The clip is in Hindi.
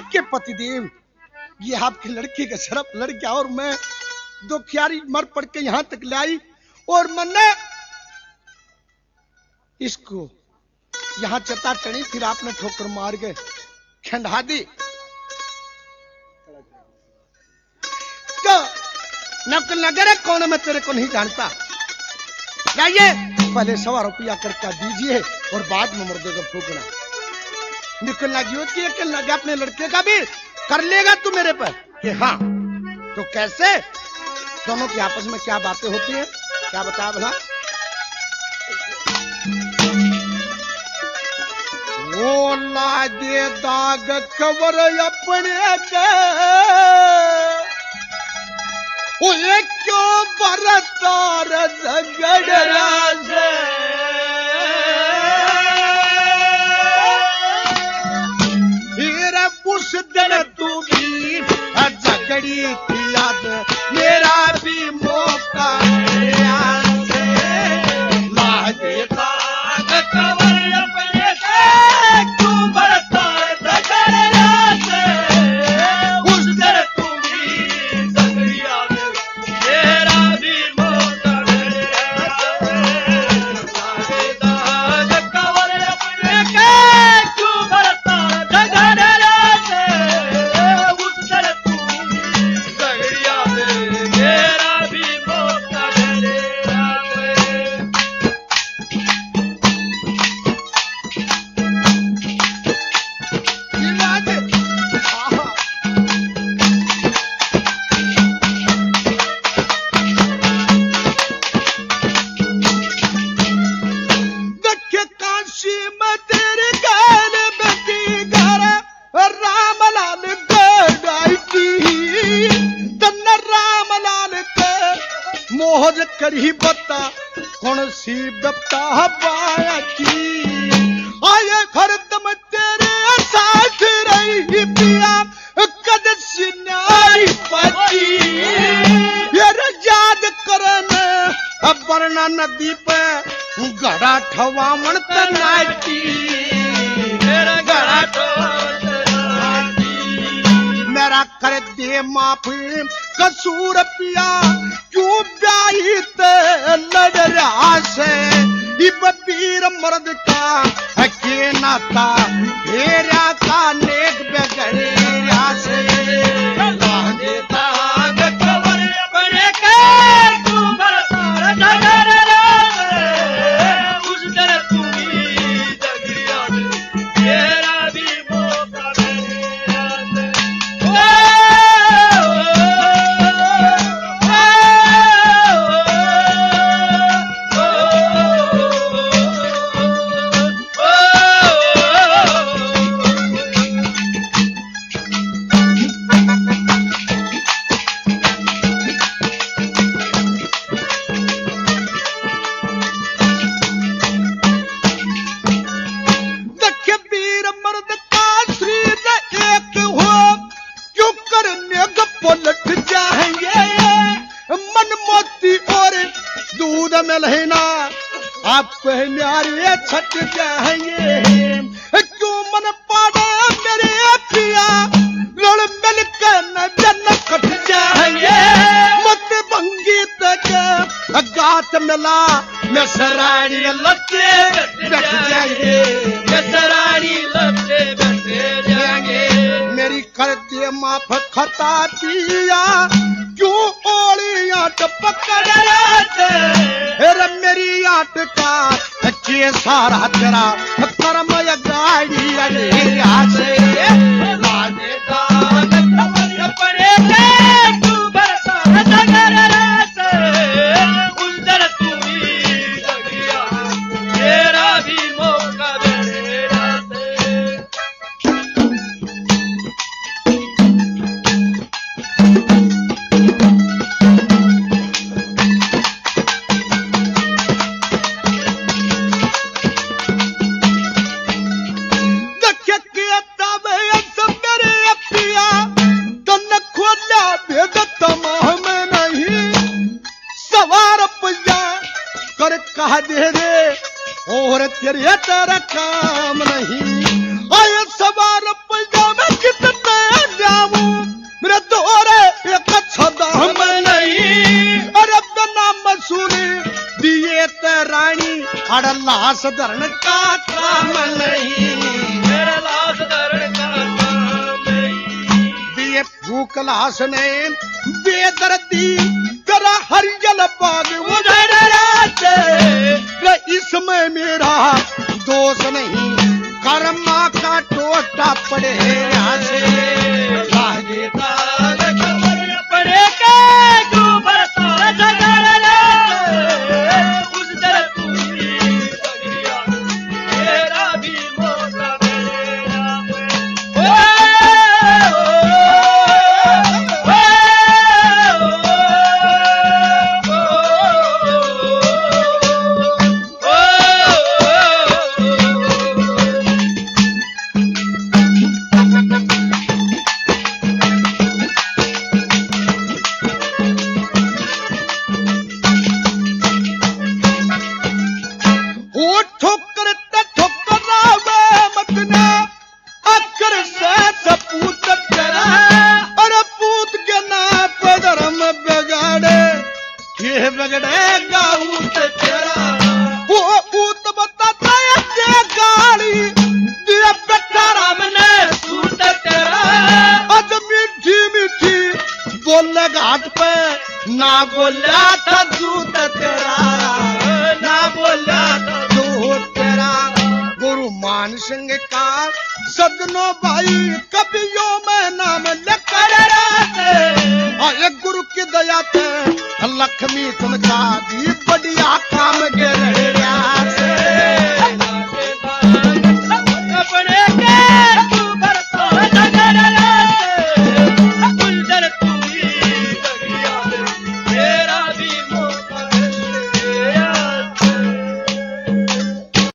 के पतिदेव, ये आपके लड़के का शरफ लड़का और मैं दो क्यारी मर पड़ के यहां तक लाई और मैंने इसको यहां चता चढ़ी, फिर आपने ठोकर मार के खंडा दी। तो नौकर नगर है कौन है, मैं तेरे को नहीं जानता। जाइए पहले 100 रुपया करके दीजिए और बाद में मुर्दे को फूकना। निकलना निकल लगा अपने लड़के का भी कर लेगा तू मेरे पर कि हाँ। तो कैसे दोनों की आपस में क्या बातें होती हैं, क्या बता भला। वो लादे दाग खबर अपने के, वो क्यों बरतार झगड़ा से, उस दिन तू भी झगड़ी की याद मेरा भी मौका करी बता कौन सी बता पाया की आए खरदम तेरे साथ रही पिया कद सिनारी पची यार याद करने अब वरना नदी पे घड़ा ठवामण तनाटी मेरा घड़ा मेरा कर दे माफी कसूर पिया क्यों ब्याही ते लड़ रहा से इब पीर मर्द का के नाता मेरा का नेक बेगड़िया से देता खबर बड़े के तू बरतार नगर उस दर तू ही जगिया तेरा भी मौका आप न्यारे छट जाएंगे क्यों मन पाड़ा मेरे पिया लड़ मिल कर न जन कट जाएंगे मत भंगी तक गात मिला मैं सराड़ी लट्टे बैठ जाएंगे मैं सराड़ी लट्टे बैठ जाएंगे मेरी कर दे माफ खता पिया क्यों ओली आट पकड़ रे मेरी आट का के सारा तेरा कर्म गाड़ी अड़ेगा से लाने का खबर पड़े तू बरता नगर से उस दर तू ही जगिया तेरा भी मौका देना से कहा दे दे और तेरे तेरा काम नहीं आए सवार पैदा में कितने लाश धरण का काम नहीं, मेरा लाश धरण का काम नहीं। दिए भूख लाश ने बेदर्दी तेरा हरियल बाग उधर राते, इसमें मेरा दोष नहीं, कर्मा का टोटा पड़े से लागे ताल खबर पड़े के गोबर ताल जगर ले, उस दर पूरी बगरिया तेरा भी मौका मिलेगा। बगड़ेगा ऊत तेरा, वो ऊत बताता है गाड़ी दिया बेटा राम ने सूत तेरा। आज मीठी मीठी बोले घाट पे ना बोला था दूत तेरा, ना बोला था दूत तेरा। गुरु मान सिंह का सदनो भाई कवियों में नाम लेकर रहते, एक गुरु की दया थे